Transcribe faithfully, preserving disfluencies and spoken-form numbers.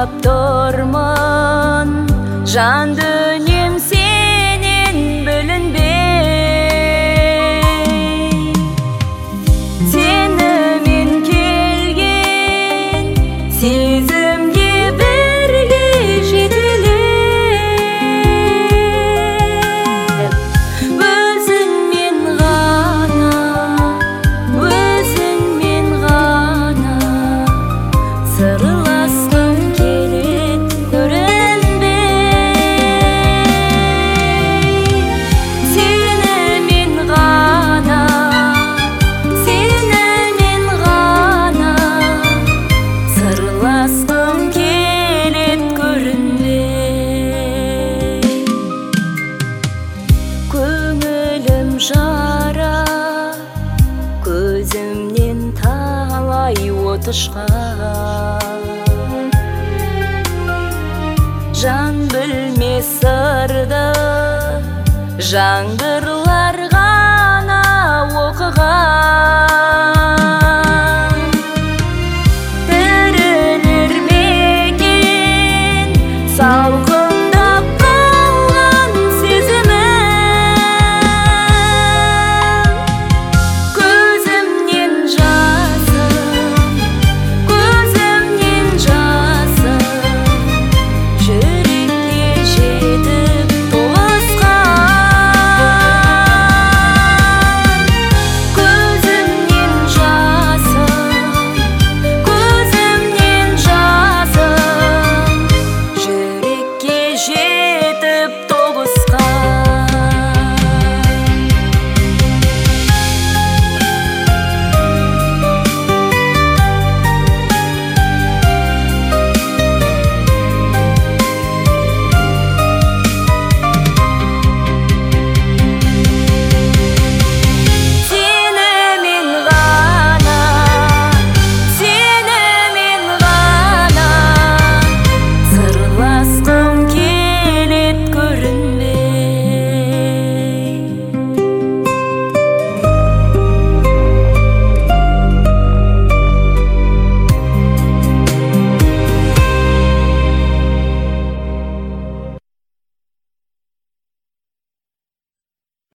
сұрап тұрмын, жан дүнием сенен бүлінбей. Сенімен келген сезімге бірге жетелеп, өзіңмен ғана, өзіңмен ғана сырласқым келеді көрінбей. Сенімен ғана, сенімен ғана сырласқым келеді көрінбей. Көңілім жара, көзімнен талай от ұшқан, жан білмес сырды жаңбыр